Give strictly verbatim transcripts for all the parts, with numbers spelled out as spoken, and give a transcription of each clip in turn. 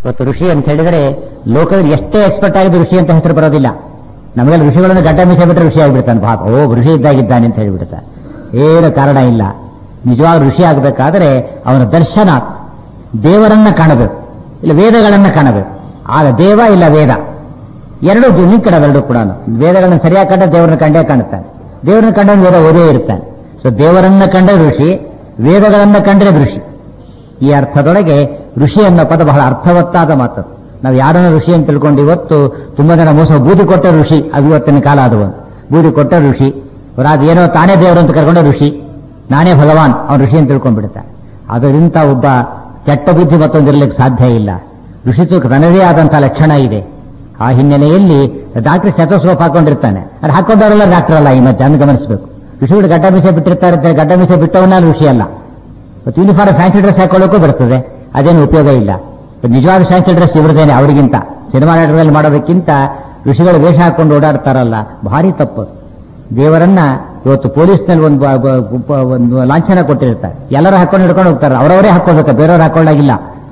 ಇವತ್ತು ಋಷಿ ಅಂತ ಹೇಳಿದರೆ ಲೋಕದಲ್ಲಿ ಎಷ್ಟೇ ಎಕ್ಸ್ಪರ್ಟ್ ಆಗಿದ್ದು ಋಷಿ ಅಂತ ಹೆಸರು ಬರೋದಿಲ್ಲ. ನಮಗೆಲ್ಲ ಋಷಿಗಳನ್ನು ಗಡ್ಡ ಮೀಸೆ ಬಿಟ್ಟರೆ ಋಷಿ ಆಗಿಬಿಡ್ತಾನೆ. ಪಾಪ ಓ ಋಷಿ ಇದ್ದಾಗಿದ್ದಾನೆ ಅಂತ ಹೇಳಿಬಿಡ್ತಾನೆ. ಏನು ಕಾರಣ ಇಲ್ಲ. ನಿಜವಾಗ ಋಷಿ ಆಗಬೇಕಾದ್ರೆ ಅವನ ದರ್ಶನ, ದೇವರನ್ನ ಕಾಣಬೇಕು, ಇಲ್ಲ ವೇದಗಳನ್ನ ಕಾಣಬೇಕು. ಆಗ ದೇವ ಇಲ್ಲ ವೇದ ಎರಡು ಲಿಂಕ್ ಇಡವೆರಡು ಕೂಡ. ವೇದಗಳನ್ನು ಸರಿಯಾಗಿ ಕಂಡ ದೇವರನ್ನ ಕಂಡೇ ಕಾಣುತ್ತಾನೆ, ದೇವರನ್ನ ಕಂಡ ವೇದ ಓದೇ ಇರ್ತಾನೆ. ಸೊ ದೇವರನ್ನ ಕಂಡ್ರೆ ಋಷಿ, ವೇದಗಳನ್ನ ಕಂಡ್ರೆ ಋಷಿ. ಈ ಅರ್ಥದೊಳಗೆ ಋಷಿ ಅನ್ನೋ ಪದ ಬಹಳ ಅರ್ಥವತ್ತಾದ ಮಾತು. ನಾವು ಯಾರನ್ನ ಋಷಿ ಅಂತ ತಿಳ್ಕೊಂಡು ಇವತ್ತು ತುಂಬಾ ಜನ ಮೋಸ, ಬೂದಿ ಕೊಟ್ಟ ಋಷಿ, ಅದು ಇವತ್ತಿನ ಕಾಲ ಅದು ಒಂದು ಬೂದಿ ಕೊಟ್ಟ ಋಷಿ. ಅವರಾದ ಏನೋ ತಾನೇ ದೇವರು ಅಂತ ಕರ್ಕೊಂಡ ಋಷಿ, ನಾನೇ ಭಗವಾನ್, ಅವನು ಋಷಿ ಅಂತ ತಿಳ್ಕೊಂಡ್ಬಿಡ್ತಾನೆ. ಅದರಿಂದ ಒಬ್ಬ ಕೆಟ್ಟ ಬುದ್ಧಿ ಮತ್ತೊಂದಿರಲಿಕ್ಕೆ ಸಾಧ್ಯ ಇಲ್ಲ. ಋಷಿತ್ವ ತನ್ನದೇ ಆದಂತಹ ಲಕ್ಷಣ ಇದೆ. ಆ ಹಿನ್ನೆಲೆಯಲ್ಲಿ ಡಾಕ್ಟರ್ ಸ್ಟೆಥೋಸ್ಕೋಪ್ ಹಾಕೊಂಡಿರ್ತಾನೆ, ಅದು ಹಾಕೊಂಡವರೆಲ್ಲ ಡಾಕ್ಟರ್ ಅಲ್ಲ. ಈ ಮಧ್ಯೆ ಅನ್ನು ಗಮನಿಸಬೇಕು. ಋಷಿಗಳು ಗಡ್ಡ ಮೀಸೆ ಬಿಟ್ಟಿರ್ತಾರೆ, ಗಡ್ಡ ಮೀಸೆ ಬಿಟ್ಟವನ್ನ ಋಷಿ ಅಲ್ಲ. ಮತ್ತು ಯೂನಿಫಾರ್ಮ್ ಫ್ಯಾನ್ಸಿ ಡ್ರೆಸ್ ಹಾಕೊಳ್ಳೋಕ್ಕೂ ಬರ್ತದೆ, ಅದೇನು ಉಪಯೋಗ ಇಲ್ಲ. ನಿಜವಾದ ಫ್ಯಾನ್ಸಿ ಡ್ರೆಸ್ ಇವ್ರದೇನೆ, ಅವರಿಗಿಂತ ಸಿನಿಮಾ ನಾಟಕದಲ್ಲಿ ಮಾಡೋದಕ್ಕಿಂತ ಋಷಿಗಳು ವೇಷ ಹಾಕೊಂಡು ಓಡಾಡ್ತಾರಲ್ಲ, ಭಾರಿ ತಪ್ಪು. ದೇವರನ್ನ ಇವತ್ತು ಪೊಲೀಸ್ನಲ್ಲಿ ಒಂದು ಒಂದು ಲಾಂಛನ ಕೊಟ್ಟಿರ್ತಾರೆ, ಎಲ್ಲರೂ ಹಾಕೊಂಡು ಹಿಡ್ಕೊಂಡು ಹೋಗ್ತಾರೆ. ಅವರವರೇ ಹಾಕೋಬೇಕು, ಬೇರೆಯವರು ಹಾಕೊಳ್ಳಾಗಿಲ್ಲ.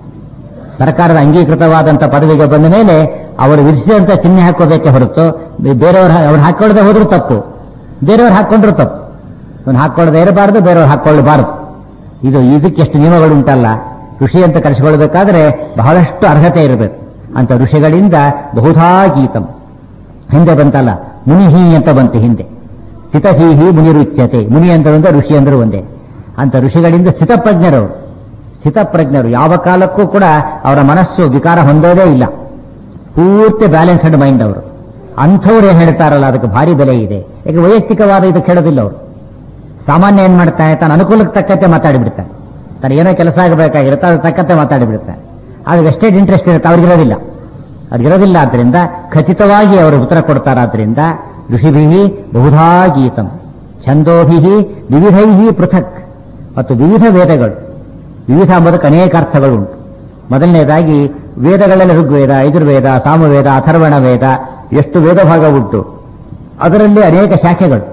ಸರ್ಕಾರದ ಅಂಗೀಕೃತವಾದಂಥ ಪದವಿಗೆ ಬಂದ ಮೇಲೆ ಅವರು ವಿಧಿಸಿದಂಥ ಚಿಹ್ನೆ ಹಾಕೋಬೇಕೆ ಹೊರತು ಬೇರೆಯವರು ಅವ್ರು ಹಾಕೊಳ್ಳದೆ ಹೋದ್ರೂ ತಪ್ಪು, ಬೇರೆಯವ್ರು ಹಾಕೊಂಡ್ರು ತಪ್ಪು. ಅವ್ನು ಹಾಕೊಳ್ಳದೆ ಇರಬಾರದು, ಬೇರೆಯವ್ರು ಹಾಕೊಳ್ಳಬಾರದು. ಇದು ಇದಕ್ಕೆ ಎಷ್ಟು ನಿಯಮಗಳು ಉಂಟಲ್ಲ. ಋಷಿ ಅಂತ ಕರೆಸಿಕೊಳ್ಬೇಕಾದ್ರೆ ಬಹಳಷ್ಟು ಅರ್ಹತೆ ಇರಬೇಕು. ಅಂತ ಋಷಿಗಳಿಂದ ಬಹುಧಾ ಗೀತಂ. ಹಿಂದೆ ಬಂತಲ್ಲ ಮುನಿಹಿ ಅಂತ ಬಂತು ಹಿಂದೆ. ಸ್ಥಿತಹೀಹಿ ಮುನಿರುಚ್ಯತೆ. ಮುನಿ ಅಂದ್ರೆ ಒಂದೇ, ಋಷಿ ಅಂದ್ರೆ ಒಂದೇ. ಅಂತ ಋಷಿಗಳಿಂದ ಸ್ಥಿತಪ್ರಜ್ಞರು, ಸ್ಥಿತಪ್ರಜ್ಞರು ಯಾವ ಕಾಲಕ್ಕೂ ಕೂಡ ಅವರ ಮನಸ್ಸು ವಿಕಾರ ಹೊಂದೋದೇ ಇಲ್ಲ. ಪೂರ್ತಿ ಬ್ಯಾಲೆನ್ಸ್ಡ್ ಮೈಂಡ್ ಅವರು. ಅಂಥವ್ರು ಏನ್ ಹೇಳ್ತಾರಲ್ಲ ಅದಕ್ಕೆ ಭಾರಿ ಬೆಲೆ ಇದೆ. ಯಾಕೆ ವೈಯಕ್ತಿಕವಾದ ಇದು ಕೇಳೋದಿಲ್ಲ ಅವರು. ಸಾಮಾನ್ಯ ಏನ್ ಮಾಡ್ತಾನೆ, ತನ್ನ ಅನುಕೂಲಕ್ಕೆ ತಕ್ಕಂತೆ ಮಾತಾಡಿಬಿಡ್ತಾನೆ. ತನ್ನ ಏನೋ ಕೆಲಸ ಆಗಬೇಕಾಗಿರುತ್ತೆ ಅದ್ರ ತಕ್ಕಂತೆ ಮಾತಾಡಿಬಿಡ್ತಾನೆ. ಆದ್ರೆ ವೆಸ್ಟೇಜ್ ಇಂಟ್ರೆಸ್ಟ್ ಇರುತ್ತೆ, ಅವ್ರಿಗಿರೋದಿಲ್ಲ. ಅವ್ರಿಗಿರೋದಿಲ್ಲ. ಆದ್ರಿಂದ ಖಚಿತವಾಗಿ ಅವರು ಉತ್ತರ ಕೊಡ್ತಾರಾದ್ರಿಂದ ಋಷಿಭಿ ಬಹುಧಾ ಗೀತಂ ಛಂದೋಭಿ ವಿವಿಧೈ ಪೃಥಕ್. ಮತ್ತು ವಿವಿಧ ವೇದಗಳು, ವಿವಿಧ ಎಂಬುದಕ್ಕೆ ಅನೇಕ ಅರ್ಥಗಳು ಉಂಟು. ಮೊದಲನೇದಾಗಿ ವೇದಗಳಲ್ಲಿ ಋಗ್ವೇದ, ಯಜುರ್ವೇದ, ಸಾಮವೇದ, ಅಥರ್ವಣ ವೇದ, ಎಷ್ಟು ವೇದ ಭಾಗ ಉಂಟು. ಅದರಲ್ಲಿ ಅನೇಕ ಶಾಖೆಗಳು,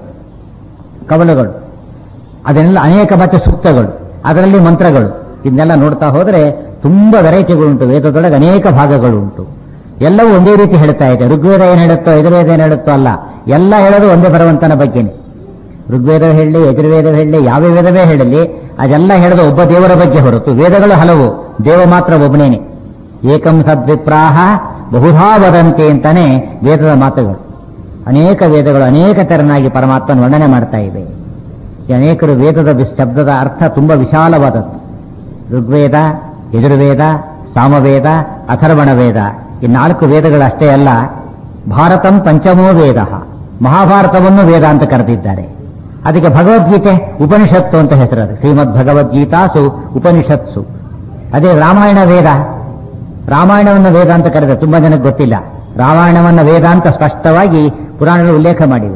ಕವಲಗಳು, ಅದನ್ನೆಲ್ಲ ಅನೇಕ ಮತ್ತೆ ಸೂಕ್ತಗಳು, ಅದರಲ್ಲಿ ಮಂತ್ರಗಳು. ಇದನ್ನೆಲ್ಲ ನೋಡ್ತಾ ಹೋದರೆ ತುಂಬಾ ವೆರೈಟಿಗಳುಂಟು. ವೇದದೊಳಗೆ ಅನೇಕ ಭಾಗಗಳು ಉಂಟು. ಎಲ್ಲವೂ ಒಂದೇ ರೀತಿ ಹೇಳ್ತಾ ಇದೆ. ಋಗ್ವೇದ ಏನ್ ಹೇಳುತ್ತೋ, ಯಜುರ್ವೇದ ಏನ್ ಹೇಳುತ್ತೋ ಅಲ್ಲ, ಎಲ್ಲ ಹೇಳೋದು ಒಂದೇ ಭಗವಂತನ ಬಗ್ಗೆನೆ. ಋಗ್ವೇದ ಹೇಳಲಿ, ಯಜುರ್ವೇದ ಹೇಳಲಿ, ಯಾವ ವೇದವೇ ಹೇಳಲಿ, ಅದೆಲ್ಲ ಹೇಳೋದು ಒಬ್ಬ ದೇವರ ಬಗ್ಗೆ ಹೊರತು ವೇದಗಳು ಹಲವು, ದೇವ ಮಾತ್ರ ಒಬ್ಬನೇನೆ. ಏಕಂ ಸದ್ವಿಪ್ರಾಹ ಬಹುಧಾ ವದಂತಿ ಅಂತಾನೆ ವೇದದ ಮಾತುಗಳು. ಅನೇಕ ವೇದಗಳು ಅನೇಕ ತೆರನಾಗಿ ಪರಮಾತ್ಮನ ವರ್ಣನೆ ಮಾಡ್ತಾ ಇವೆ. ಅನೇಕರು ವೇದದ ಶಬ್ದದ ಅರ್ಥ ತುಂಬಾ ವಿಶಾಲವಾದದ್ದು. ಋಗ್ವೇದ, ಯಜುರ್ವೇದ, ಸಾಮವೇದ, ಅಥರ್ವಣ ವೇದ, ಈ ನಾಲ್ಕು ವೇದಗಳಷ್ಟೇ ಅಲ್ಲ. ಭಾರತಂ ಪಂಚಮೋ ವೇದ, ಮಹಾಭಾರತವನ್ನು ವೇದ ಅಂತ ಕರೆದಿದ್ದಾರೆ. ಅದಕ್ಕೆ ಭಗವದ್ಗೀತೆ ಉಪನಿಷತ್ತು ಅಂತ ಹೆಸರು. ಶ್ರೀಮದ್ ಭಗವದ್ಗೀತಾಸು ಉಪನಿಷತ್ಸು. ಅದೇ ರಾಮಾಯಣ ವೇದ, ರಾಮಾಯಣವನ್ನು ವೇದ ಅಂತ ಕರೆದ ತುಂಬಾ ಜನಕ್ಕೆ ಗೊತ್ತಿಲ್ಲ. ರಾಮಾಯಣವನ್ನ ವೇದ ಅಂತ ಸ್ಪಷ್ಟವಾಗಿ ಪುರಾಣಗಳು ಉಲ್ಲೇಖ ಮಾಡಿವೆ.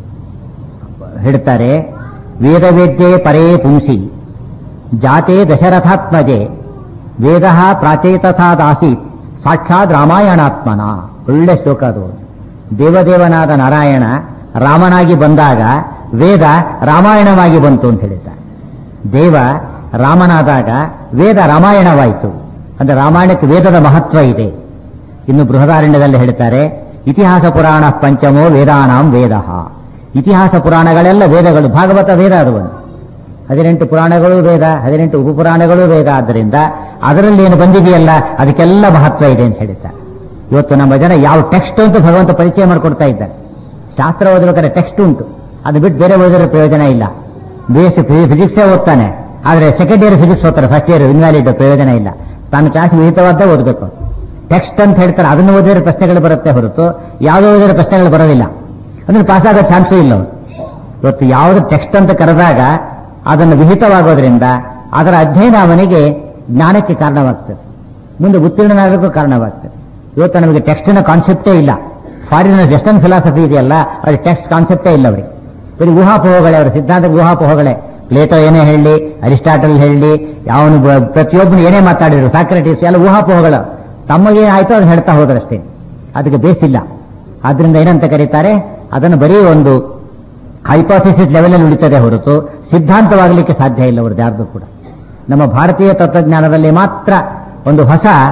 ಹೇಳ್ತಾರೆ, ವೇದವೇದ್ಯೆ ಪರೇ ಪುಂಸಿ ಜಾತೆ ದಶರಥಾತ್ಮಜೆ ವೇದ ಪ್ರಾಚೇತಥಾದಾಸೀತ್ ಸಾಕ್ಷಾತ್ ರಾಮಾಯಣಾತ್ಮನ. ಒಳ್ಳೆ ಶ್ಲೋಕ ಅದು. ದೇವದೇವನಾದ ನಾರಾಯಣ ರಾಮನಾಗಿ ಬಂದಾಗ ವೇದ ರಾಮಾಯಣವಾಗಿ ಬಂತು ಅಂತ ಹೇಳಿದ್ದಾರೆ. ದೇವ ರಾಮನಾದಾಗ ವೇದ ರಾಮಾಯಣವಾಯಿತು. ಅಂದ್ರೆ ರಾಮಾಯಣಕ್ಕೆ ವೇದದ ಮಹತ್ವ ಇದೆ. ಇನ್ನು ಬೃಹದಾರಣ್ಯದಲ್ಲಿ ಹೇಳ್ತಾರೆ, ಇತಿಹಾಸ ಪುರಾಣ ಪಂಚಮೋ ವೇದಾನಾಂ ವೇದ. ಇತಿಹಾಸ ಪುರಾಣಗಳೆಲ್ಲ ವೇದಗಳು. ಭಾಗವತ ವೇದ ಅದು ಒಂದು. ಹದಿನೆಂಟು ಪುರಾಣಗಳು ವೇದ, ಹದಿನೆಂಟು ಉಪಪುರಾಣಗಳು ವೇದ. ಆದ್ದರಿಂದ ಅದರಲ್ಲಿ ಏನು ಬಂದಿದೆಯಲ್ಲ ಅದಕ್ಕೆಲ್ಲ ಮಹತ್ವ ಇದೆ ಅಂತ ಹೇಳ್ತಾರೆ. ಇವತ್ತು ನಮ್ಮ ಜನ ಯಾವ ಟೆಕ್ಸ್ಟ್ ಅಂತ ಭಗವಂತ ಪರಿಚಯ ಮಾಡಿಕೊಡ್ತಾ ಇದ್ದಾರೆ. ಶಾಸ್ತ್ರ ಓದಬೇಕಾದ್ರೆ ಟೆಕ್ಸ್ಟ್ ಉಂಟು, ಅದು ಬಿಟ್ಟು ಬೇರೆ ಓದಿರೋ ಪ್ರಯೋಜನ ಇಲ್ಲ. ಬಿ ಎಸ್ ಸಿ ಫಿಸಿಕ್ಸೇ ಓದ್ತಾನೆ, ಆದರೆ ಸೆಕೆಂಡ್ ಇಯರ್ ಫಿಸಿಕ್ಸ್ ಓದ್ತಾರೆ, ಫಸ್ಟ್ ಇಯರ್ ಇನ್ವ್ಯಾಲಿಡ್, ಪ್ರಯೋಜನ ಇಲ್ಲ. ತಾನು ಕ್ಲಾಸ್ ವಿಹಿತವಾದ ಓದಬೇಕು. ಟೆಕ್ಸ್ಟ್ ಅಂತ ಹೇಳ್ತಾರೆ, ಅದನ್ನು ಓದಿರೋ ಪ್ರಶ್ನೆಗಳು ಬರುತ್ತೆ ಹೊರತು ಯಾವುದೋ ಓದಿರೋ ಪ್ರಶ್ನೆಗಳು ಬರೋದಿಲ್ಲ. ಅಂದ್ರೆ ಪಾಸ್ ಆಗೋ ಚಾನ್ಸೇ ಇಲ್ಲ. ಇವತ್ತು ಯಾವುದು ಟೆಕ್ಸ್ಟ್ ಅಂತ ಕರೆದಾಗ ಅದನ್ನು ವಿಹಿತವಾಗೋದ್ರಿಂದ ಅದರ ಅಧ್ಯಯನ ಅವನಿಗೆ ಜ್ಞಾನಕ್ಕೆ ಕಾರಣವಾಗ್ತದೆ, ಮುಂದೆ ಉತ್ತೀರ್ಣನಾಗಲಿಕ್ಕೂ ಕಾರಣವಾಗ್ತದೆ. ಇವತ್ತು ನಮಗೆ ಟೆಕ್ಸ್ಟಿನ ಕಾನ್ಸೆಪ್ಟೇ ಇಲ್ಲ. ಫಾರಿನ್ ವೆಸ್ಟರ್ನ್ ಫಿಲಾಸಫಿ ಇದೆಯಲ್ಲ, ಅವ್ರಿಗೆ ಟೆಕ್ಸ್ಟ್ ಕಾನ್ಸೆಪ್ಟೇ ಇಲ್ಲ. ಅವರಿಗೆ ಬರೀ ಊಹಾಪೋಹಗಳೇ, ಅವರ ಸಿದ್ಧಾಂತ ಊಹಾಪೋಹಗಳೇ. ಪ್ಲೇಟೋ ಏನೇ ಹೇಳಿ, ಅರಿಸ್ಟಾಟಲ್ ಹೇಳಿ, ಯಾವನು ಪ್ರತಿಯೊಬ್ಬನು ಏನೇ ಮಾತಾಡಿದ್ರು, ಸಾಕ್ರೆಟಿಸ್ ಎಲ್ಲ ಊಹಾಪೋಹಗಳು. ತಮಗೆ ಆಯ್ತು ಅದನ್ನು ಹೇಳ್ತಾ ಹೋದ್ರಷ್ಟೇ, ಅದಕ್ಕೆ ಬೇಸಿಲ್ಲ. ಆದ್ರಿಂದ ಏನಂತ ಕರೀತಾರೆ, ಅದನ್ನು ಬರೀ ಒಂದು ಹೈಪೋಥಿಸಿಸ್ ಲೆವೆಲಲ್ಲಿ ಉಳಿತದೆ ಹೊರತು ಸಿದ್ಧಾಂತವಾಗಲಿಕ್ಕೆ ಸಾಧ್ಯ ಇಲ್ಲ ಅವ್ರದ್ದು ಯಾರ್ದು ಕೂಡ. ನಮ್ಮ ಭಾರತೀಯ ತತ್ವಜ್ಞಾನದಲ್ಲಿ ಮಾತ್ರ ಒಂದು ಹೊಸ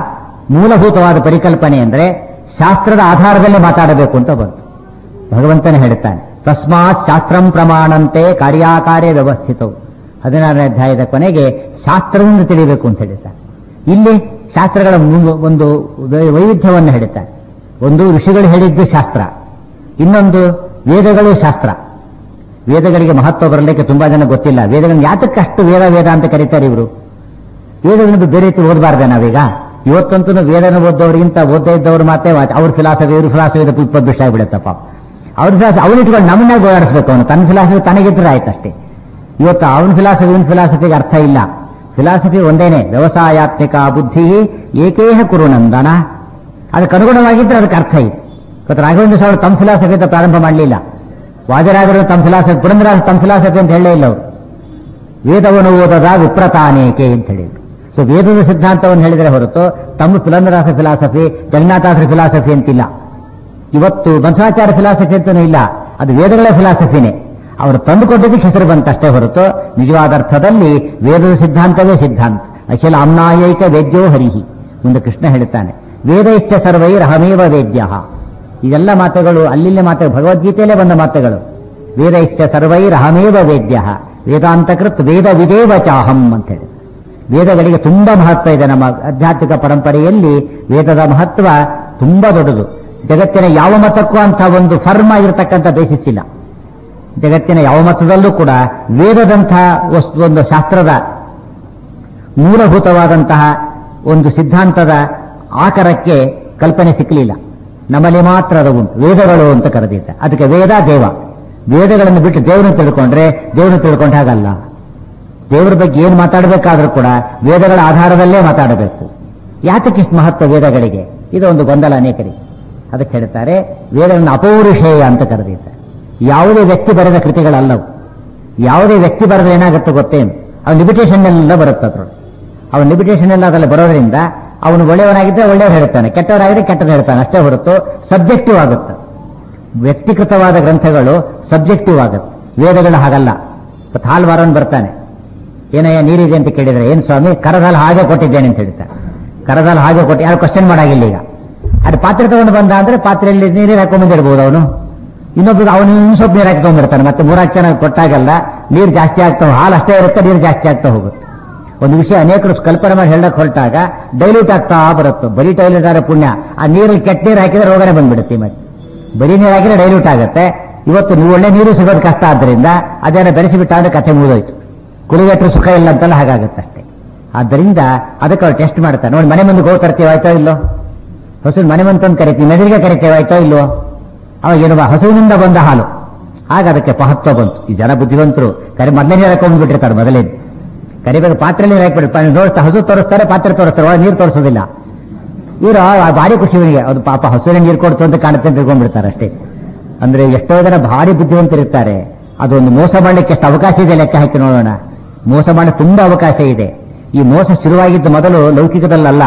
ಮೂಲಭೂತವಾದ ಪರಿಕಲ್ಪನೆ ಅಂದರೆ ಶಾಸ್ತ್ರದ ಆಧಾರದಲ್ಲಿ ಮಾತಾಡಬೇಕು ಅಂತ ಬಂತು. ಭಗವಂತನೇ ಹೇಳುತ್ತಾನೆ, ತಸ್ಮಾತ್ ಶಾಸ್ತ್ರಂ ಪ್ರಮಾಣಂತೆ ಕಾರ್ಯಾಕಾರ್ಯ ವ್ಯವಸ್ಥಿತವು. ಹದಿನಾರನೇ ಅಧ್ಯಾಯದ ಕೊನೆಗೆ ಶಾಸ್ತ್ರವನ್ನು ತಿಳಿಯಬೇಕು ಅಂತ ಹೇಳ್ತಾರೆ. ಇಲ್ಲಿ ಶಾಸ್ತ್ರಗಳ ಒಂದು ವೈವಿಧ್ಯವನ್ನು ಹೇಳ್ತಾರೆ. ಒಂದು ಋಷಿಗಳು ಹೇಳಿದ್ದು ಶಾಸ್ತ್ರ, ಇನ್ನೊಂದು ವೇದಗಳು ಶಾಸ್ತ್ರ. ವೇದಗಳಿಗೆ ಮಹತ್ವ ಬರಲಿಕ್ಕೆ ತುಂಬಾ ಜನ ಗೊತ್ತಿಲ್ಲ. ವೇದಗಳನ್ನು ಯಾತಕ್ಕೆ ಅಷ್ಟು ವೇದ ವೇದ ಅಂತ ಕರೀತಾರೆ ಇವರು? ವೇದಗಳನ್ನು ಬೇರೆ ರೀತಿ ಓದಬಾರ್ದೆ ನಾವೀಗ? ಇವತ್ತಂತೂ ವೇದನ ಓದೋರಿಗಿಂತ ಓದ್ತಾ ಇದ್ದವ್ರು ಮಾತ್ರ ಅವ್ರ ಫಿಲಾಸಫಿ ಇವ್ರ ಫಿಲಾಸಫಿ ಇಪ್ಪತ್ತು ವಿಷಯ ಆಗ್ಬಿಡುತ್ತಪ್ಪ. ಅವ್ರ ಫಿಲಾಸಫಿ ಅವ್ರು ಇಟ್ಕೊಂಡು ನಮ್ಮನ್ನಾಗ ಓಡಾಡಿಸ್ಬೇಕು. ಅವನು ತನ್ನ ಫಿಲಾಸಫಿ ತನಗಿದ್ರೆ ಆಯ್ತಷ್ಟೇ. ಇವತ್ತು ಅವನ ಫಿಲಾಸಫಿ ಇವನ್ ಫಿಲಾಸಫಿಗೆ ಅರ್ಥ ಇಲ್ಲ. ಫಿಲಾಸಫಿ ಒಂದೇನೆ, ವ್ಯವಸಾಯಾತ್ಮಿಕ ಬುದ್ಧಿ ಏಕೇಹ ಕುರುನಂದನ. ಅದಕ್ಕೆ ಅನುಗುಣವಾಗಿದ್ರೆ ಅದಕ್ಕೆ ಅರ್ಥ ಇದೆ. ಇವತ್ತು ರಾಘವೇಂದ್ರ ಸ್ವಾಮಿ ತಮ್ಮ ಫಿಲಾಸಫಿ ಅಂತ ಪ್ರಾರಂಭ ಮಾಡಲಿಲ್ಲ. ವಾದಿರಾಜರು ತಮ್ಮ ಫಿಲಾಸಫಿ, ಪುರಂದರಾಜ ತಮ್ಮ ಫಿಲಾಸಫಿ ಅಂತ ಹೇಳಲೇ ಇಲ್ಲ ಅವರು. ವೇದವನ್ನು ಓದದ ವಿಪ್ರತಾನೇಕೆ ಅಂತ ಹೇಳಿದ್ರು. ಸೊ ವೇದದ ಸಿದ್ಧಾಂತವನ್ನು ಹೇಳಿದರೆ ಹೊರತು ತಮ್ಮ ಪುರಂದರಾಸ ಫಿಲಾಸಫಿ, ಜಗನ್ನಾಥಾಸರ ಫಿಲಾಸಫಿ ಅಂತಿಲ್ಲ. ಇವತ್ತು ಬಸವಾಚಾರ್ಯ ಫಿಲಾಸಫಿ ಅಂತನೂ ಇಲ್ಲ, ಅದು ವೇದಗಳ ಫಿಲಾಸಫಿನೇ. ಅವರು ತಂದುಕೊಟ್ಟಿದ್ದಕ್ಕೆ ಹೆಸರು ಬಂತಷ್ಟೇ ಹೊರತು ನಿಜವಾದ ಅರ್ಥದಲ್ಲಿ ವೇದದ ಸಿದ್ಧಾಂತವೇ ಸಿದ್ಧಾಂತ. ಅಖಿಲ ಆಮ್ನಾಯೈಕ ವೇದ್ಯೋ ಹರಿಹಿ. ಮುಂದೆ ಕೃಷ್ಣ ಹೇಳ್ತಾನೆ, ವೇದೈಶ್ಚ ಸರ್ವೈರಹಮೇವ ವೇದ್ಯ. ಇದೆಲ್ಲ ಮಾತುಗಳು ಅಲ್ಲಿಲ್ಲೇ ಮಾತು, ಭಗವದ್ಗೀತೆಯಲ್ಲೇ ಬಂದ ಮಾತುಗಳು. ವೇದೈಶ್ಚ ಸರ್ವೈರಹಮೇವ ವೇದ್ಯ ವೇದಾಂತಕೃತ್ ವೇದ ವಿದೇವ ಚಾಹಂ ಅಂತ ಹೇಳಿ. ವೇದಗಳಿಗೆ ತುಂಬಾ ಮಹತ್ವ ಇದೆ. ನಮ್ಮ ಆಧ್ಯಾತ್ಮಿಕ ಪರಂಪರೆಯಲ್ಲಿ ವೇದದ ಮಹತ್ವ ತುಂಬಾ ದೊಡ್ಡದು. ಜಗತ್ತಿನ ಯಾವ ಮತಕ್ಕೂ ಅಂತ ಒಂದು ಫರ್ಮ್ ಆಗಿರತಕ್ಕಂಥ ಬೇಸಿಸ್ ಇಲ್ಲ. ಜಗತ್ತಿನ ಯಾವ ಮತದಲ್ಲೂ ಕೂಡ ವೇದದಂತಹ ವಸ್ತು, ಒಂದು ಶಾಸ್ತ್ರದ ಮೂಲಭೂತವಾದಂತಹ ಒಂದು ಸಿದ್ಧಾಂತದ ಆಕಾರಕ್ಕೆ ಕಲ್ಪನೆ ಸಿಕ್ಕಲಿಲ್ಲ. ನಮ್ಮಲ್ಲಿ ಮಾತ್ರ ಅದು ಉಂಟು. ವೇದಗಳು ಅಂತ ಕರೆದಿದ್ದ. ಅದಕ್ಕೆ ವೇದ ದೇವ. ವೇದಗಳನ್ನು ಬಿಟ್ಟು ದೇವರನ್ನು ತಿಳ್ಕೊಂಡ್ರೆ ದೇವರನ್ನು ತಿಳ್ಕೊಂಡ ಹಾಗಲ್ಲ. ದೇವರ ಬಗ್ಗೆ ಏನು ಮಾತಾಡಬೇಕಾದ್ರೂ ಕೂಡ ವೇದಗಳ ಆಧಾರದಲ್ಲೇ ಮಾತಾಡಬೇಕು. ಯಾತಕ್ಕೆ ಇಷ್ಟು ಮಹತ್ವ ವೇದಗಳಿಗೆ? ಇದು ಒಂದು ಗೊಂದಲ ಅನೇಕರಿಗೆ. ಅದಕ್ಕೆ ಹೇಳ್ತಾರೆ ವೇದಗಳನ್ನು ಅಪೌರುಷೇಯ ಅಂತ ಕರೆದಿದ್ದಾರೆ. ಯಾವುದೇ ವ್ಯಕ್ತಿ ಬರೆದ ಕೃತಿಗಳಲ್ಲವು. ಯಾವುದೇ ವ್ಯಕ್ತಿ ಬರೆದ್ರೆ ಏನಾಗುತ್ತೆ ಗೊತ್ತೇನು? ಅವನ ಲಿಮಿಟೇಷನ್ ಎಲ್ಲ ಬರುತ್ತೆ ಅದ್ರೊಳಗೆ. ಅವನ ಲಿಮಿಟೇಷನ್ ಎಲ್ಲ ಅದರಲ್ಲಿ ಬರೋದ್ರಿಂದ ಅವನು ಒಳ್ಳೆಯವನಾಗಿದ್ದರೆ ಒಳ್ಳೆಯವರು ಹೇಳ್ತಾನೆ, ಕೆಟ್ಟವರಾಗಿದ್ರೆ ಕೆಟ್ಟದ್ದು ಹೇಳ್ತಾನೆ ಅಷ್ಟೇ ಹೊರತು ಸಬ್ಜೆಕ್ಟಿವ್ ಆಗುತ್ತೆ. ವ್ಯಕ್ತಿಗತವಾದ ಗ್ರಂಥಗಳು ಸಬ್ಜೆಕ್ಟಿವ್ ಆಗುತ್ತೆ. ವೇದಗಳು ಹಾಗಲ್ಲ. ಹಾಲು ಮಾರವನು ಬರ್ತಾನೆ, ಏನಯ್ಯ ನೀರಿದೆ ಅಂತ ಕೇಳಿದ್ರೆ, ಏನ್ ಸ್ವಾಮಿ ಕರದಲ್ಲಿ ಹಾಗೆ ಕೊಟ್ಟಿದ್ದೇನೆ ಅಂತ ಹೇಳ್ತಾನೆ. ಕರದಲ್ಲಿ ಹಾಗೆ ಕೊಟ್ಟು ಯಾರು ಕ್ವಶನ್ ಮಾಡಾಗಿಲ್ಲ. ಈಗ ಅದು ಪಾತ್ರೆ ತಗೊಂಡು ಬಂದ ಅಂದ್ರೆ ಪಾತ್ರೆಯಲ್ಲಿ ನೀರು ಹಾಕೊಂಡ್ಬಂದಿರ್ಬೋದು ಅವನು. ಇನ್ನೊಬ್ರು ಅವನು ಇನ್ನು ಸ್ವಲ್ಪ ನೀರು ಹಾಕಿ ತಗೊಂಡಿರ್ತಾನೆ. ಮತ್ತೆ ಮೂರಾಕ್ ಚೆನ್ನಾಗಿ ಕೊಟ್ಟಾಗಲ್ಲ ನೀರು ಜಾಸ್ತಿ ಆಗ್ತಾ, ಹಾಲು ಅಷ್ಟೇ ಇರುತ್ತೆ, ನೀರು ಜಾಸ್ತಿ ಆಗ್ತಾ ಹೋಗುತ್ತೆ. ಒಂದು ವಿಷಯ ಅನೇಕರು ಕಲ್ಪನೆ ಮಾಡಿ ಹೇಳಕ್ ಹೊರಟಾಗ ಡೈಲ್ಯೂಟ್ ಆಗ್ತಾ ಬರುತ್ತೆ. ಬರೀ ಡೈಲ್ಯೂಟ್ ಆದ್ರೆ ಪುಣ್ಯ, ಆ ನೀರಲ್ಲಿ ಕೆಟ್ಟ ನೀರು ಹಾಕಿದ್ರೆ ರೋಗನೇ ಬಂದ್ಬಿಡುತ್ತೆ. ಮತ್ತೆ ಬರೀ ನೀರು ಹಾಕಿದ್ರೆ ಡೈಲ್ಯೂಟ್ ಆಗುತ್ತೆ. ಇವತ್ತು ನೀವು ಒಳ್ಳೆ ನೀರು ಸಿಗೋದು ಕಷ್ಟ ಆದ್ದರಿಂದ ಅದೇನ ಬೆರೆಸಿಬಿಟ್ಟ ಅಂದ್ರೆ ಕಥೆ ಮುಗಿದೋಯ್ತು. ಕುಲಿಗೆಟ್ಟರು ಸುಖ ಇಲ್ಲ ಅಂತಲ್ಲ, ಹಾಗಾಗುತ್ತೆ ಅಷ್ಟೇ. ಆದ್ದರಿಂದ ಅದಕ್ಕೆ ಅವ್ರು ಟೆಸ್ಟ್ ಮಾಡ್ತಾರೆ. ನೋಡಿ, ಮನೆ ಮುಂದೆ ಗೋ ತರ್ತೀವಿ ಆಯ್ತೋ ಇಲ್ಲೋ, ಹಸು ಮನೆ ಮುಂದೆ ತಂದು ಕರಿತೀವಿ, ಮೆದುಳಿಗೆ ಕರಿತೇವೆ ಆಯ್ತೋ ಇಲ್ಲೋ, ಅವಾಗ ಏನು ಹಸುವಿನಿಂದ ಬಂದ ಹಾಲು. ಆಗ ಅದಕ್ಕೆ ಮಹತ್ವ ಬಂತು. ಈ ಜನ ಬುದ್ಧಿವಂತರು ಕರಿ ಮೊದಲೇ ನೀರು ಹಾಕೊಂಡ್ಬಿಟ್ಟಿರ್ತಾರೆ. ಮೊದಲೇ ಕರಿಬೇಕು ಪಾತ್ರೆಯಲ್ಲಿ ಹಾಕ್ಬಿಟ್ಟು ನೋಡ್ತಾ ಹಸು ತೋರಿಸ್ತಾರೆ, ಪಾತ್ರೆ ತೋರಿಸ್ತಾರೆ, ಒಳಗೆ ನೀರು ತೋರಿಸೋದಿಲ್ಲ. ಇವರು ಭಾರಿ ಖುಷಿ ಇವನಿಗೆ, ಅದು ಪಾಪ ಹಸುವಿನ ನೀರು ಕೊಡ್ತು ಅಂತ ಕಾಣುತ್ತೆ ಅಂತ ತಿಳ್ಕೊಂಡ್ಬಿಡ್ತಾರೆ ಅಷ್ಟೇ. ಅಂದ್ರೆ ಎಷ್ಟೋ ಜನ ಭಾರಿ ಬುದ್ಧಿವಂತರಿರ್ತಾರೆ. ಅದೊಂದು ಮೋಸ ಮಾಡಲಿಕ್ಕೆ ಎಷ್ಟು ಅವಕಾಶ ಇದೆ ಲೆಕ್ಕ ಹಾಕಿ ನೋಡೋಣ. ಮೋಸ ಮಾಡಲಿಕ್ಕೆ ತುಂಬಾ ಅವಕಾಶ ಇದೆ. ಈ ಮೋಸ ಶುರುವಾಗಿದ್ದು ಮೊದಲು ಲೌಕಿಕದಲ್ಲಲ್ಲ.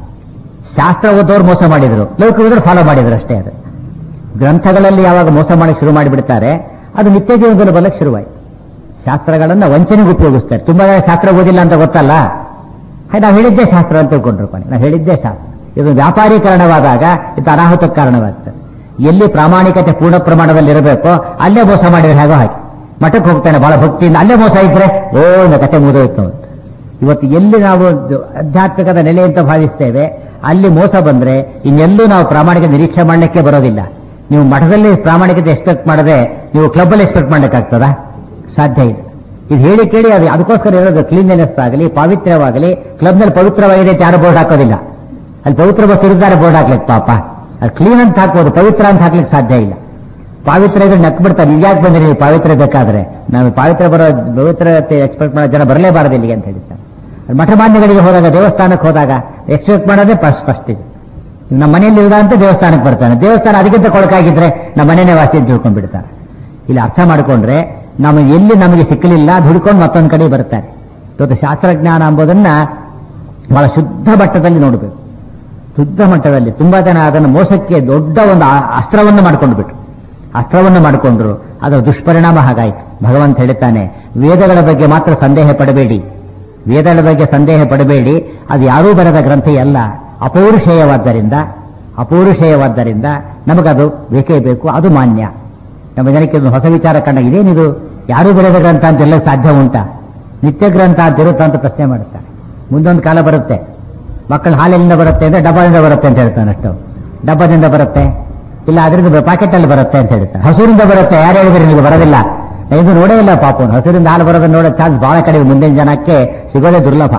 ಶಾಸ್ತ್ರ ಓದೋರು ಮೋಸ ಮಾಡಿದ್ರು, ಲೌಕಿಕದವರು ಫಾಲೋ ಮಾಡಿದ್ರು ಅಷ್ಟೇ. ಅದು ಗ್ರಂಥಗಳಲ್ಲಿ ಯಾವಾಗ ಮೋಸ ಮಾಡಕ್ಕೆ ಶುರು ಮಾಡಿಬಿಡ್ತಾರೆ, ಅದು ನಿತ್ಯ ಜೀವನದಲ್ಲಿ ಬರಲಿಕ್ಕೆ ಶುರುವಾಯಿತು. ಶಾಸ್ತ್ರಗಳನ್ನ ವಂಚನೆಗೆ ಉಪಯೋಗಿಸ್ತಾರೆ. ತುಂಬಾ ಜನ ಶಾಸ್ತ್ರ ಓದಿಲ್ಲ ಅಂತ ಗೊತ್ತಲ್ಲ, ನಾವು ಹೇಳಿದ್ದೇ ಶಾಸ್ತ್ರ ಅಂತ ತಿಳ್ಕೊಂಡ್ರು. ನಾವು ಹೇಳಿದ್ದೇ ಶಾಸ್ತ್ರ. ಇದು ವ್ಯಾಪಾರೀಕರಣವಾದಾಗ ಇದು ಅನಾಹುತಕ್ಕೆ ಕಾರಣವಾಗ್ತದೆ. ಎಲ್ಲಿ ಪ್ರಾಮಾಣಿಕತೆ ಪೂರ್ಣ ಪ್ರಮಾಣದಲ್ಲಿ ಇರಬೇಕೋ ಅಲ್ಲೇ ಮೋಸ ಮಾಡಿದ್ರೆ ಹೇಗೋ ಹಾಗೆ. ಮಠಕ್ಕೆ ಹೋಗ್ತಾನೆ ಬಹಳ ಭಕ್ತಿಯಿಂದ, ಅಲ್ಲೇ ಮೋಸ ಇದ್ರೆ ಓ ಕತೆ ಮುಗಿದೋಯ್ತು ಅಂತ. ಇವತ್ತು ಎಲ್ಲಿ ನಾವು ಆಧ್ಯಾತ್ಮಿಕದ ನೆಲೆ ಅಂತ ಭಾವಿಸ್ತೇವೆ ಅಲ್ಲಿ ಮೋಸ ಬಂದ್ರೆ ಇನ್ನೆಲ್ಲೂ ನಾವು ಪ್ರಾಮಾಣಿಕ ನಿರೀಕ್ಷೆ ಮಾಡಲಿಕ್ಕೆ ಬರೋದಿಲ್ಲ. ನೀವು ಮಠದಲ್ಲಿ ಪ್ರಾಮಾಣಿಕತೆ ಎಕ್ಸ್ಪೆಕ್ಟ್ ಮಾಡದೆ ನೀವು ಕ್ಲಬ್ ಅಲ್ಲಿ ಎಕ್ಸ್ಪೆಕ್ಟ್ ಮಾಡಕ್ಕಾಗ್ತದ? ಸಾಧ್ಯ ಇಲ್ಲ. ಇದು ಹೇಳಿ ಕೇಳಿ ಅದು ಅದಕ್ಕೋಸ್ಕರ ಇರೋದು ಕ್ಲೀನ್ನೆಸ್ ಆಗಲಿ ಪಾವಿತ್ರ್ಯವಾಗಲಿ. ಕ್ಲಬ್ನಲ್ಲಿ ಪವಿತ್ರವಾಗಿದೆ ಅಂತ ಯಾರು ಬೋರ್ಡ್ ಹಾಕೋದಿಲ್ಲ. ಅಲ್ಲಿ ಪವಿತ್ರ ಬಸ್ ಇರ್ತಾರೆ ಬೋರ್ಡ್ ಹಾಕ್ಲಿಕ್ಕೆ. ಪಾಪ ಅದು ಕ್ಲೀನ್ ಅಂತ ಹಾಕ್ಬೋದು, ಪವಿತ್ರ ಅಂತ ಹಾಕ್ಲಿಕ್ಕೆ ಸಾಧ್ಯ ಇಲ್ಲ. ಪಾವಿತ್ರ ಇದ್ರೆ ನಕ್ ಬಿಡ್ತಾರೆ. ಈಗ ಯಾಕೆ ಬಂದ್ರೆ ನೀವು ಪಾವಿತ್ರ ಬೇಕಾದ್ರೆ ನಾವು ಪಾವಿತ್ರ ಬರೋ ಪವಿತ್ರತೆ ಎಕ್ಸ್ಪೆಕ್ಟ್ ಮಾಡೋ ಜನ ಬರಲೇಬಾರದು ಇಲ್ಲಿಗೆ ಅಂತ ಹೇಳ್ತಾರೆ. ಮಠಮಾನ್ಯಗಳಿಗೆ ಹೋದಾಗ ದೇವಸ್ಥಾನಕ್ಕೆ ಹೋದಾಗ ಎಕ್ಸ್ಪೆಕ್ಟ್ ಮಾಡೋದೇ ಫಸ್ಟ್ ಫಸ್ಟ್ ಇದು. ನಮ್ಮ ಮನೆಯಲ್ಲಿ ಇಲ್ದ ಅಂತ ದೇವಸ್ಥಾನಕ್ಕೆ ಬರ್ತಾನೆ. ದೇವಸ್ಥಾನ ಅದಕ್ಕಿಂತ ಕೊಳಕಾಗಿದ್ರೆ ನಮ್ಮ ಮನೆಯೇ ವಾಸಿ ಅಂತ ತಿಳ್ಕೊಂಡ್ಬಿಡ್ತಾರೆ. ಇಲ್ಲಿ ಅರ್ಥ ಮಾಡಿಕೊಂಡ್ರೆ ನಾವು ಎಲ್ಲಿ ನಮಗೆ ಸಿಕ್ಕಲಿಲ್ಲ ಹುಡ್ಕೊಂಡು ಮತ್ತೊಂದು ಕಡೆ ಬರ್ತಾರೆ. ಇವತ್ತು ಶಾಸ್ತ್ರಜ್ಞಾನ ಎಂಬುದನ್ನ ಬಹಳ ಶುದ್ಧ ಮಟ್ಟದಲ್ಲಿ ನೋಡಬೇಕು. ಶುದ್ಧ ಮಟ್ಟದಲ್ಲಿ ತುಂಬಾ ಜನ ಅದನ್ನು ಮೋಸಕ್ಕೆ ದೊಡ್ಡ ಒಂದು ಅಸ್ತ್ರವನ್ನು ಮಾಡ್ಕೊಂಡು ಬಿಟ್ರು. ಅಸ್ತ್ರವನ್ನು ಮಾಡಿಕೊಂಡ್ರು, ಅದರ ದುಷ್ಪರಿಣಾಮ ಹಾಗಾಯಿತು. ಭಗವಂತ ಹೇಳ್ತಾನೆ, ವೇದಗಳ ಬಗ್ಗೆ ಮಾತ್ರ ಸಂದೇಹ ಪಡಬೇಡಿ. ವೇದಗಳ ಬಗ್ಗೆ ಸಂದೇಹ ಪಡಬೇಡಿ. ಅದು ಯಾರೂ ಬರೆದ ಗ್ರಂಥ ಅಲ್ಲ, ಅಪೌರುಷೇಯವಾದ್ದರಿಂದ ಅಪೌರುಷೇಯವಾದ್ದರಿಂದ ನಮಗದು ಬೇಕೇ ಬೇಕು, ಅದು ಮಾನ್ಯ. ನಮ್ಮ ಜನಕ್ಕೆ ಒಂದು ಹೊಸ ವಿಚಾರ ಕಂಡಾಗ ಇದೇನಿದು ಯಾರು ಬರೆದ ಗ್ರಂಥ ಅಂತೆಲ್ಲ ಸಾಧ್ಯ ಉಂಟಾ, ನಿತ್ಯ ಗ್ರಂಥ ಅಂತ ಇರುತ್ತಾ ಅಂತ ಪ್ರಶ್ನೆ ಮಾಡುತ್ತಾರೆ. ಮುಂದೊಂದು ಕಾಲ ಬರುತ್ತೆ, ಮಕ್ಕಳು ಹಾಲಿನಿಂದ ಬರುತ್ತೆ ಅಂದ್ರೆ ಡಬ್ಬದಿಂದ ಬರುತ್ತೆ ಅಂತ ಹೇಳ್ತಾನೆ. ಅಷ್ಟು ಡಬ್ಬದಿಂದ ಬರುತ್ತೆ, ಇಲ್ಲ ಅದರಿಂದ ಪ್ಯಾಕೆಟ್ ಅಲ್ಲಿ ಬರುತ್ತೆ ಅಂತ ಹೇಳ್ತಾರೆ. ಹಸುರಿಂದ ಬರುತ್ತೆ, ಯಾರು ಹೇಳಿದ್ರೆ ನೀವು ಬರೋದಿಲ್ಲ, ಇದು ನೋಡೇ ಇಲ್ಲ ಪಾಪನು. ಹಸುರಿಂದ ಹಾಲು ಬರೋದನ್ನ ನೋಡೋ ಚಾನ್ಸ್ ಬಹಳ ಕಡಿಮೆ, ಮುಂದಿನ ಜನಕ್ಕೆ ಸಿಗೋದೇ ದುರ್ಲಭ.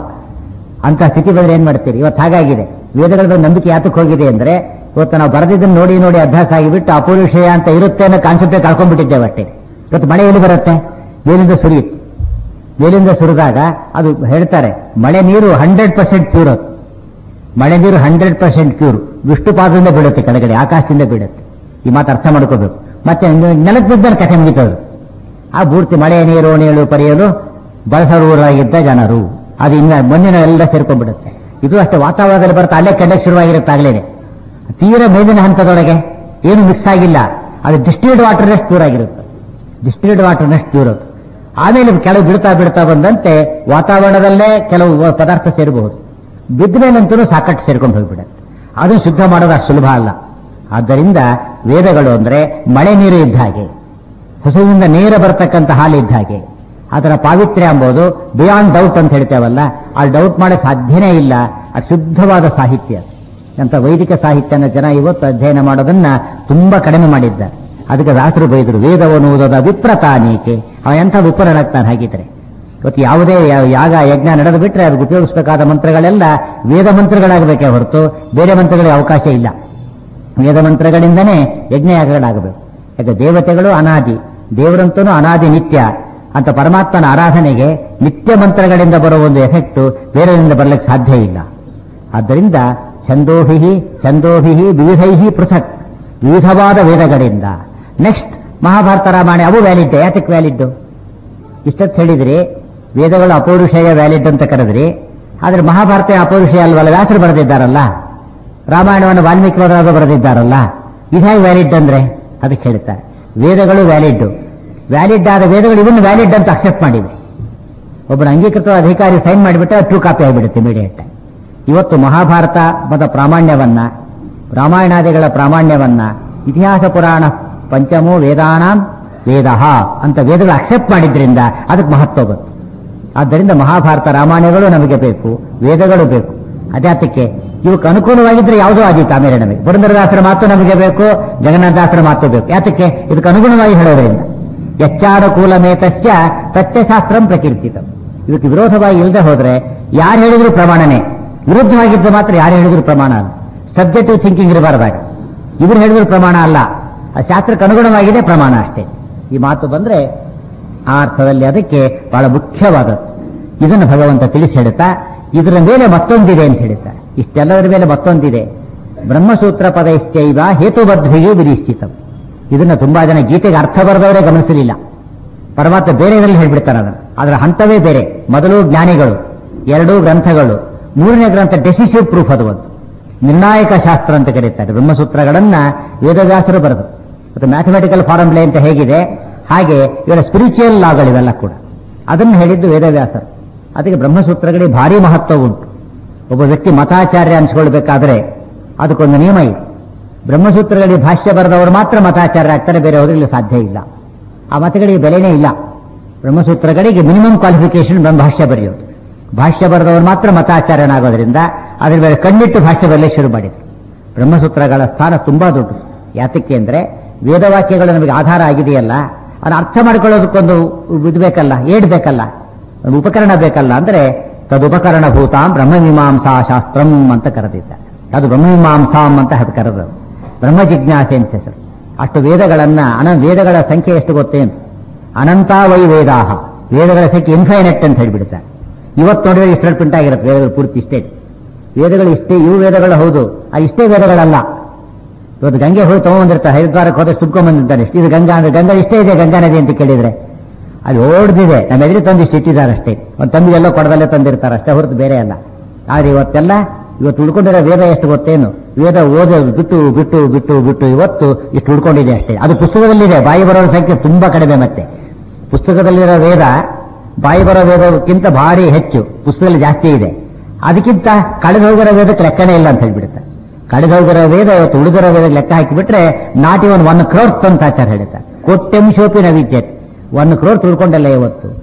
ಅಂತ ಸ್ಥಿತಿ ಬಂದ್ರೆ ಏನ್ ಮಾಡ್ತೀರಿ? ಇವತ್ತು ಹಾಗಾಗಿದೆ. ವೇದಗಳ ನಂಬಿಕೆ ಯಾತಕ್ಕೆ ಹೋಗಿದೆ ಅಂದ್ರೆ, ಇವತ್ತು ನಾವು ಬರೆದಿದ್ದನ್ನು ನೋಡಿ ನೋಡಿ ಅಭ್ಯಾಸ ಆಗಿಬಿಟ್ಟು ಅಪೌರುಷೇಯ ಅಂತ ಇರುತ್ತೆ ಅನ್ನೋ ಕಾನ್ಸೆಪ್ಟೇ ಕಳ್ಕೊಂಡ್ಬಿಟ್ಟಿದ್ದೇವೆ ಅಷ್ಟೇ. ಇವತ್ತು ಮಳೆ ಎಲ್ಲಿ ಬರುತ್ತೆ? ಮೇಲಿಂದ ಸುರಿಯುತ್ತೆ. ಮೇಲಿಂದ ಸುರಿದಾಗ ಅದು ಹೇಳ್ತಾರೆ ಮಳೆ ನೀರು ಹಂಡ್ರೆಡ್ ಪರ್ಸೆಂಟ್ ಪ್ಯೂರ್. ಅದು ಮಳೆ ನೀರು ಹಂಡ್ರೆಡ್ ಪರ್ಸೆಂಟ್ ಪ್ಯೂರ್. ವಿಷ್ಣು ಪಾದದಿಂದ ಬೀಳುತ್ತೆ, ಕೆಳಗಡೆ ಆಕಾಶದಿಂದ ಬೀಳುತ್ತೆ. ಈ ಮಾತು ಅರ್ಥ ಮಾಡ್ಕೋಬೇಕು. ಮತ್ತೆ ನೆಲಕ್ಕೆ ಬಿದ್ದರೆ ಕಥೆ ಮುಗಿತದು. ಆ ಪೂರ್ತಿ ಮಳೆ ನೀರು ನೀಳು ಪರಿಯಲು ಬಳಸರೂರಾಗಿದ್ದ ಜನರು, ಅದು ಇನ್ನ ಮುಂದಿನ ಎಲ್ಲ ಸೇರ್ಕೊಂಡ್ಬಿಡುತ್ತೆ. ಇದು ಅಷ್ಟೇ ವಾತಾವರಣದಲ್ಲಿ ಬರುತ್ತೆ, ಅಲ್ಲೇ ಕೆಡಕ್ಕೆ ಶುರುವಾಗಿರುತ್ತಾಗಲೇನೆ. ತೀರ ಮೇಲಿನ ಹಂತದೊಳಗೆ ಏನು ಮಿಕ್ಸ್ ಆಗಿಲ್ಲ, ಅದು ಡಿಸ್ಟಿಲ್ಡ್ ವಾಟರ್ನೆಸ್ಟ್ ಪ್ಯೂರ್ ಆಗಿರುತ್ತೆ. ಡಿಸ್ಟಿಲ್ಡ್ ವಾಟರ್ನೆಸ್ಟ್ ಪ್ಯೂರ್ ಅದು. ಆಮೇಲೆ ಕೆಲವು ಬಿಡ್ತಾ ಬಿಡ್ತಾ ಬಂದಂತೆ ವಾತಾವರಣದಲ್ಲೇ ಕೆಲವು ಪದಾರ್ಥ ಸೇರಬಹುದು. ಬಿದ್ದ ಮೇಲಂತೂ ಸಾಕಷ್ಟು ಸೇರ್ಕೊಂಡು ಹೋಗ್ಬಿಡುತ್ತೆ. ಅದು ಶುದ್ಧ ಮಾಡೋದು ಅಷ್ಟು ಸುಲಭ ಅಲ್ಲ. ಆದ್ದರಿಂದ ವೇದಗಳು ಅಂದ್ರೆ ಮಳೆ ನೀರು ಇದ್ದ ಹಾಗೆ, ಹಸುವಿನಿಂದ ನೇರ ಬರ್ತಕ್ಕಂಥ ಹಾಲು ಇದ್ದ ಹಾಗೆ. ಅದರ ಪಾವಿತ್ರ್ಯ ಎಂಬುದು ಬಿಯಾಂಡ್ ಡೌಟ್ ಅಂತ ಹೇಳ್ತೇವಲ್ಲ, ಆ ಡೌಟ್ ಮಾಡೋ ಸಾಧ್ಯನೇ ಇಲ್ಲ. ಅದು ಶುದ್ಧವಾದ ಸಾಹಿತ್ಯ. ಅಂತ ವೈದಿಕ ಸಾಹಿತ್ಯನ ಜನ ಇವತ್ತು ಅಧ್ಯಯನ ಮಾಡೋದನ್ನ ತುಂಬಾ ಕಡಿಮೆ ಮಾಡಿದ್ದಾರೆ. ಅದಕ್ಕೆ ದಾಸರು ಬೈದರು, ವೇದವನ್ನು ಓದೋದ ವಿಪ್ರತಾನೇಕೆ. ಅವ ಎಂಥ ವಿಪ್ರನಾಗ್ತಾನೆ ಹಾಗಿದ್ರೆ. ಇವತ್ತು ಯಾವುದೇ ಯಾಗ ಯಜ್ಞ ನಡೆದು ಬಿಟ್ರೆ ಅದಕ್ಕೆ ಉಪಯೋಗಿಸಬೇಕಾದ ಮಂತ್ರಗಳೆಲ್ಲ ವೇದ ಮಂತ್ರಗಳಾಗಬೇಕೇ ಹೊರತು ಬೇರೆ ಮಂತ್ರಗಳಿಗೆ ಅವಕಾಶ ಇಲ್ಲ. ವೇದ ಮಂತ್ರಗಳಿಂದನೇ ಯಜ್ಞ ಯಾಗಗಳಾಗಬೇಕು. ಯಾಕೆ ದೇವತೆಗಳು ಅನಾದಿ, ದೇವರಂತೂ ಅನಾದಿ ನಿತ್ಯ ಅಂತ ಪರಮಾತ್ಮನ ಆರಾಧನೆಗೆ ನಿತ್ಯ ಮಂತ್ರಗಳಿಂದ ಬರುವ ಒಂದು ಎಫೆಕ್ಟ್ ಬೇರೆಯಿಂದ ಬರಲಿಕ್ಕೆ ಸಾಧ್ಯ ಇಲ್ಲ. ಆದ್ದರಿಂದ ಛಂದೋಭಿ ಛಂದೋಭಿ ವಿವಿಧೈ ಪೃಥಕ್, ವಿವಿಧವಾದ ವೇದಗಳಿಂದ. ನೆಕ್ಸ್ಟ್ ಮಹಾಭಾರತ ರಾಮಾಯಣ ಅವು ವ್ಯಾಲಿಡ್. ಯಾತಕ್ಕೆ ವ್ಯಾಲಿಡ್? ಇಷ್ಟೊತ್ತು ಹೇಳಿದ್ರಿ ವೇದಗಳು ಅಪೌರುಷೇಯ ವ್ಯಾಲಿಡ್ ಅಂತ ಕರೆದ್ರಿ, ಆದ್ರೆ ಮಹಾಭಾರತ ಅಪೌರುಷೇಯ ಅಲ್ವಲ್ಲ, ವ್ಯಾಸರು ಬರೆದಿದ್ದಾರಲ್ಲ. ರಾಮಾಯಣವನ್ನು ವಾಲ್ಮೀಕಿ ಬರೆದ ಬರೆದಿದ್ದಾರಲ್ಲ, ಇದಾಗಿ ವ್ಯಾಲಿಡ್ ಅಂದ್ರೆ ಅದಕ್ಕೆ ಹೇಳ್ತಾರೆ ವೇದಗಳು ವ್ಯಾಲಿಡ್. ವ್ಯಾಲಿಡ್ ಆದ ವೇದಗಳು ಇವನ್ನ ವ್ಯಾಲಿಡ್ ಅಂತ ಅಕ್ಸೆಪ್ಟ್ ಮಾಡಿವೆ. ಒಬ್ಬನ ಅಂಗೀಕೃತ ಅಧಿಕಾರಿ ಸೈನ್ ಮಾಡಿಬಿಟ್ರೆ ಟ್ರೂ ಕಾಪಿ ಆಗಿಬಿಡುತ್ತೆ ಇಮಿಡಿಯೇಟ್. ಇವತ್ತು ಮಹಾಭಾರತ ಮತ ಪ್ರಾಮಾಣ್ಯವನ್ನ, ರಾಮಾಯಣಾದಿಗಳ ಪ್ರಾಮಾಣ್ಯವನ್ನ ಇತಿಹಾಸ ಪುರಾಣ ಪಂಚಮೋ ವೇದಾನಾಂ ವೇದ ಅಂತ ವೇದಗಳು ಅಕ್ಸೆಪ್ಟ್ ಮಾಡಿದ್ರಿಂದ ಅದಕ್ಕೆ ಮಹತ್ವ ಬಂತು. ಆದ್ದರಿಂದ ಮಹಾಭಾರತ ರಾಮಾಯಣಗಳು ನಮಗೆ ಬೇಕು, ವೇದಗಳು ಬೇಕು. ಅದ್ಯಾತಕ್ಕೆ? ಇವಕ್ಕೆ ಅನುಕೂಲವಾಗಿದ್ರೆ ಯಾವುದೋ ಆದೀತು. ಆಮೇಲೆ ನಮಗೆ ಪುರಂದರದಾಸರ ಮಾತು ನಮಗೆ ಬೇಕು, ಜಗನ್ನಾಥದಾಸರ ಮಾತು ಬೇಕು. ಯಾತಕ್ಕೆ? ಇದಕ್ಕೆ ಅನುಗುಣವಾಗಿ ಹೇಳೋದ್ರಿಂದ. ಯಚ್ಚಾನುಕೂಲಮೇತಸ್ಯ ತತ್ವಶಾಸ್ತ್ರಂ ಪ್ರಕೀರ್ತಿತಂ. ಇದಕ್ಕೆ ವಿರೋಧವಾಗಿ ಇಲ್ಲದೆ ಹೋದ್ರೆ ಯಾರು ಹೇಳಿದ್ರು ಪ್ರಮಾಣನೇ, ವಿರುದ್ಧವಾಗಿದ್ದು ಮಾತ್ರ ಯಾರು ಹೇಳಿದ್ರು ಪ್ರಮಾಣ ಅಲ್ಲ. ಸಬ್ಜೆಕ್ಟಿವ್ ಥಿಂಕಿಂಗ್ ಇರಬಾರ್ದಾಗ ಇವರು ಹೇಳಿದ್ರು ಪ್ರಮಾಣ ಅಲ್ಲ, ಆ ಶಾಸ್ತ್ರಕ್ಕೆ ಅನುಗುಣವಾಗಿದೆ ಪ್ರಮಾಣ ಅಷ್ಟೇ. ಈ ಮಾತು ಬಂದ್ರೆ ಆ ಅರ್ಥದಲ್ಲಿ ಅದಕ್ಕೆ ಬಹಳ ಮುಖ್ಯವಾದದ್ದು. ಇದನ್ನು ಭಗವಂತ ತಿಳಿಸಿ ಹೇಳುತ್ತಾ ಇದರ ಮೇಲೆ ಮತ್ತೊಂದಿದೆ ಅಂತ ಹೇಳ್ತಾರೆ. ಇಷ್ಟೆಲ್ಲದರ ಮೇಲೆ ಮತ್ತೊಂದಿದೆ. ಬ್ರಹ್ಮಸೂತ್ರ ಪದೈಶ್ಚೈವ ಹೇತುಬದ್ಧಿಗೆ ವಿನಿಶ್ಚಿತಂ. ಇದನ್ನ ತುಂಬಾ ಜನ ಗೀತೆಗೆ ಅರ್ಥ ಬರೆದವರೇ ಗಮನಿಸಲಿಲ್ಲ. ಪರಮಾತ್ಮ ಬೇರೆಯಲ್ಲಿ ಹೇಳ್ಬಿಡ್ತಾರೆ ಅದನ್ನು. ಅದರ ಹಂತವೇ ಬೇರೆ. ಮೊದಲು ಜ್ಞಾನಿಗಳು, ಎರಡೂ ಗ್ರಂಥಗಳು, ಮೂರನೇ ಗ್ರಂಥ ಡೆಸಿಸಿವ್ ಪ್ರೂಫ್. ಅದು ಒಂದು ನಿರ್ಣಾಯಕ ಶಾಸ್ತ್ರ ಅಂತ ಕರೀತಾರೆ. ಬ್ರಹ್ಮಸೂತ್ರಗಳನ್ನ ವೇದವ್ಯಾಸರು ಬರೆದು, ಮತ್ತು ಮ್ಯಾಥಮೆಟಿಕಲ್ ಫಾರ್ಮುಲೆ ಅಂತ ಹೇಗಿದೆ ಹಾಗೆ ಇವರ ಸ್ಪಿರಿಚುವಲ್ ಲಾಗಳಿವೆಲ್ಲ ಕೂಡ ಅದನ್ನು ಹೇಳಿದ್ದು ವೇದವ್ಯಾಸರು. ಅದಕ್ಕೆ ಬ್ರಹ್ಮಸೂತ್ರಗಳಿಗೆ ಭಾರಿ ಮಹತ್ವ ಉಂಟು. ಒಬ್ಬ ವ್ಯಕ್ತಿ ಮತಾಚಾರ್ಯ ಅನ್ಸ್ಕೊಳ್ಬೇಕಾದ್ರೆ ಅದಕ್ಕೊಂದು ನಿಯಮ ಇದೆ. ಬ್ರಹ್ಮಸೂತ್ರಗಳಿಗೆ ಭಾಷ್ಯ ಬರೆದವರು ಮಾತ್ರ ಮತಾಚಾರ್ಯ ಆಗ್ತಾರೆ, ಬೇರೆ ಅವರಿಗೆ ಸಾಧ್ಯ ಇಲ್ಲ. ಆ ಮತಗಳಿಗೆ ಬೆಲೆನೇ ಇಲ್ಲ. ಬ್ರಹ್ಮಸೂತ್ರಗಳಿಗೆ ಮಿನಿಮಮ್ ಕ್ವಾಲಿಫಿಕೇಶನ್ ಭಾಷ್ಯ ಬರೆಯೋದು. ಭಾಷ್ಯ ಬರೆದವರು ಮಾತ್ರ ಮತಾಚಾರ್ಯನಾಗೋದ್ರಿಂದ ಅದ್ರ ಮೇಲೆ ಕಣ್ಣಿಟ್ಟು ಭಾಷ್ಯ ಬರಲಿಕ್ಕೆ ಶುರು ಮಾಡಿದ್ರು. ಬ್ರಹ್ಮಸೂತ್ರಗಳ ಸ್ಥಾನ ತುಂಬಾ ದೊಡ್ಡದು. ಯಾತಕ್ಕೆ ಅಂದ್ರೆ ವೇದವಾಕ್ಯಗಳು ನಮಗೆ ಆಧಾರ ಆಗಿದೆಯಲ್ಲ, ಅದನ್ನ ಅರ್ಥ ಮಾಡ್ಕೊಳ್ಳೋದಕ್ಕೊಂದು ಇದು ಬೇಕಲ್ಲ, ಏಡ್ ಬೇಕಲ್ಲ, ಒಂದು ಉಪಕರಣ ಬೇಕಲ್ಲ. ಅಂದ್ರೆ ತದುಪಕರಣ ಭೂತಾಂ ಬ್ರಹ್ಮಮೀಮಾಂಸಾ ಶಾಸ್ತ್ರಂ ಅಂತ ಕರೆದಿದ್ದಾರೆ. ಅದು ಬ್ರಹ್ಮಮೀಮಾಂಸಾಂ ಅಂತ ಅದು ಕರೆದು ಬ್ರಹ್ಮ ಜಿಜ್ಞಾಸೆ ಅಂತ ಹೆಸರು. ಅಷ್ಟು ವೇದಗಳನ್ನ ಅನ ವೇದಗಳ ಸಂಖ್ಯೆ ಎಷ್ಟು ಗೊತ್ತೇನು? ಅನಂತ ವೈ ವೇದಾಹ. ವೇದಗಳ ಸಂಖ್ಯೆ ಇನ್ಫೈನೆಟ್ ಅಂತ ಹೇಳಿಬಿಡ್ತಾರೆ. ಇವತ್ತು ನೋಡಿದ್ರೆ ಇಷ್ಟರಲ್ಲಿ ಪ್ರಿಂಟ್ ಆಗಿರುತ್ತೆ ವೇದಗಳು ಪೂರ್ತಿ ಇಷ್ಟೇ. ವೇದಗಳು ಇಷ್ಟೇ, ಇವು ವೇದಗಳು ಹೌದು, ಆ ಇಷ್ಟೇ ವೇದಗಳಲ್ಲ. ಇವತ್ತು ಗಂಗೆ ಹೋಗಿ ತಗೊಂಡ್ಬಂದಿರ್ತಾರೆ, ಹರಿದ್ವಾರಕ್ಕೆ ಹೋದಷ್ಟು ತುಂಬ್ಕೊಂಡ್ಬಂದಿರ್ತಾರೆ. ಇದು ಗಂಗಾ ಅಂದ್ರೆ ಗಂಗಾ ಇಷ್ಟೇ ಇದೆ, ಗಂಗಾ ನದಿ ಅಂತ ಕೇಳಿದ್ರೆ ಅಲ್ಲಿ ಓಡ್ದಿದೆ. ನಮ್ಮ ಎದುರು ತಂದು ಇಷ್ಟು ಇಟ್ಟಿದ್ದಾರೆ ಅಷ್ಟೇ. ಒಂದು ತಂಬಿಗೆಲ್ಲೋ ಕೊಡದಲ್ಲೇ ತಂದಿರ್ತಾರೆ ಅಷ್ಟೇ ಹೊರತು ಬೇರೆ ಅಲ್ಲ. ಆದ್ರೆ ಇವತ್ತೆಲ್ಲ ಇವತ್ತು ಉಳ್ಕೊಂಡಿರೋ ವೇದ ಎಷ್ಟು ಗೊತ್ತೇನು? ವೇದ ಓದೋದು ಬಿಟ್ಟು ಬಿಟ್ಟು ಬಿಟ್ಟು ಬಿಟ್ಟು ಇವತ್ತು ಇಷ್ಟು ಉಳ್ಕೊಂಡಿದೆ ಅಷ್ಟೇ. ಅದು ಪುಸ್ತಕದಲ್ಲಿದೆ, ಬಾಯಿ ಬರೋ ಸಂಖ್ಯೆ ತುಂಬಾ ಕಡಿಮೆ. ಮತ್ತೆ ಪುಸ್ತಕದಲ್ಲಿರೋ ವೇದ ಬಾಯಿ ಬರೋ ವೇದಕ್ಕಿಂತ ಭಾರಿ ಹೆಚ್ಚು ಪುಸ್ತಕದಲ್ಲಿ ಜಾಸ್ತಿ ಇದೆ. ಅದಕ್ಕಿಂತ ಕಳೆದು ಹೋಗಿರೋ ವೇದಕ್ಕೆ ಲೆಕ್ಕನೇ ಇಲ್ಲ ಅಂತ ಹೇಳ್ಬಿಡುತ್ತೆ. ಕಳೆದು ಹೋಗಿರೋ ವೇದ ಇವತ್ತು ಉಳಿದಿರೋ ವೇದ ಲೆಕ್ಕ ಹಾಕಿಬಿಟ್ರೆ ನಾಟಿ ಒಂದು ಒನ್ ಕ್ರೋರ್ ಅಂತ ಆಚಾರ ಹೇಳ್ತಾರೆ. ಕೋಟ್ಯಂಶೋಪಿ ನವಿದ್ಯತೆ, ಒನ್ ಕ್ರೋರ್ ತಿಳ್ಕೊಂಡಲ್ಲ ಇವತ್ತು.